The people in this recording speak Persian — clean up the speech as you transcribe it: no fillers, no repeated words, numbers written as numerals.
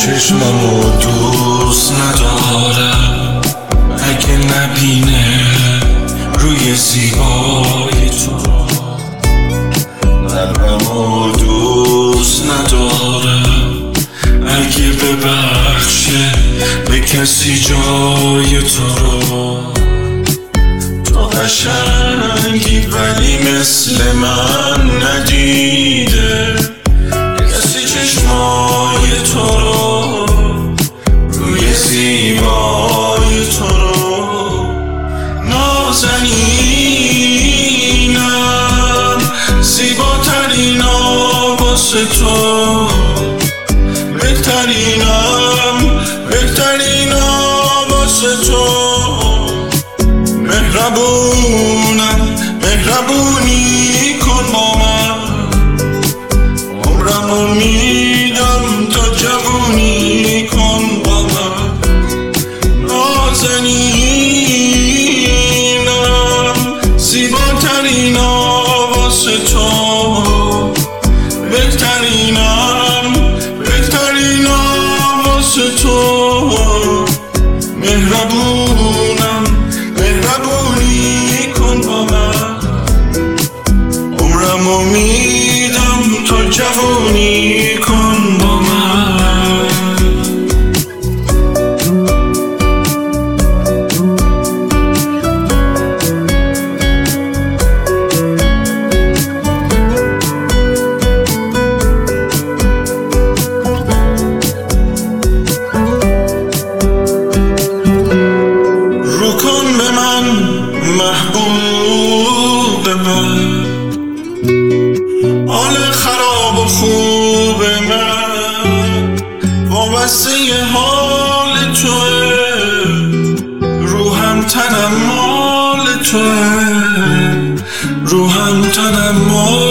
چشمامو دوست ندارم اگه نبینه روی زیبای تو. قلبمو دوست ندارم اگه ببخشه به کسی جای تو رو. تو قشنگی ولی مثل من ندیده کسی چشمای تو رو، روی زیبای تو رو. نازنینم زیباترین واسه تو، بهترین واسه تو. مهربونی کن با من، عمرمو میدم تا جوونی کن با من. نازنینم زیباترین واسه تو، بهترین واسه تو. مهربونی کن با من، عمرمو میدم تا جوونی کن با من. محبوب من، حال خراب و خوب من وابسته حال توه. روحم تنم مال توه، روحم تنم مال